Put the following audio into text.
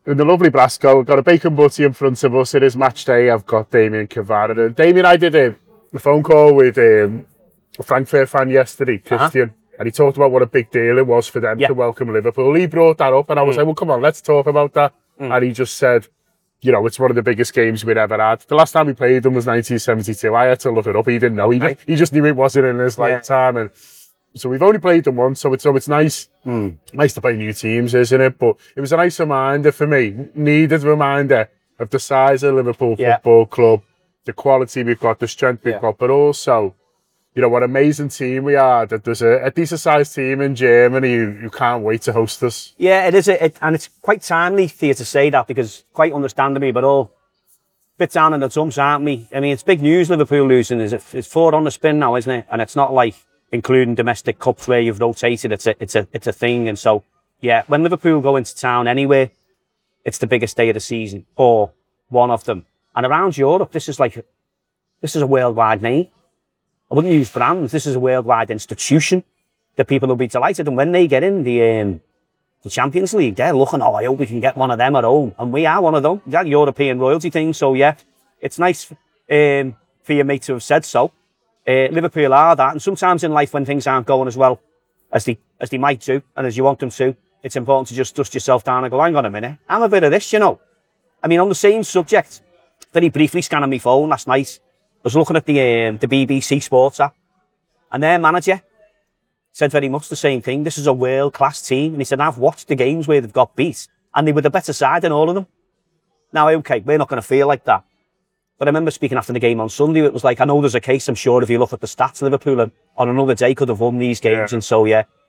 in the lovely Glasgow. We've got a bacon butty in front of us. It is match day. I've got Damien Cavara. And Damien, I did a phone call with a Frankfurt fan yesterday, Christian, and he talked about what a big deal it was for them to welcome Liverpool. He brought that up, and I was like, well, come on, let's talk about that. And he just said, you know, it's one of the biggest games we'd ever had. The last time we played them was 1972. I had to look it up. He didn't know. He just knew it wasn't in his lifetime. And so we've only played them once, so it's nice. Nice to play new teams, isn't it? But it was a nice reminder for me, needed reminder of the size of Liverpool Football Club, the quality we've got, the strength we've got, but also, you know, what amazing team we are, that there's a decent sized team in Germany who can't wait to host us. Yeah, it is, and it's quite timely for you to say that, because quite understandably, but all bit down in the dumps, aren't we? I mean, it's big news, Liverpool losing. It's 4 on the spin now, isn't it? And it's not like including domestic cups where you've rotated. It's a thing. And so, yeah, when Liverpool go into town anywhere, it's the biggest day of the season, or one of them. And around Europe, this is a worldwide name. I wouldn't use brands. This is a worldwide institution that people will be delighted. And when they get in the Champions League, they're looking, I hope we can get one of them at home. And we are one of them. That European royalty thing. So, yeah, it's nice for your mate to have said so. Liverpool are that. And sometimes in life, when things aren't going as well as they might do, and as you want them to, it's important to just dust yourself down and go, hang on a minute, I'm a bit of this, you know. I mean, on the same subject, very briefly scanning my phone last night, I was looking at the BBC Sports app, and their manager said very much the same thing. This is a world-class team. And he said, I've watched the games where they've got beat, and they were the better side in all of them. Now, okay, we're not going to feel like that. But I remember speaking after the game on Sunday, it was like, I know there's a case, I'm sure, if you look at the stats, Liverpool on another day could have won these games. And so, yeah,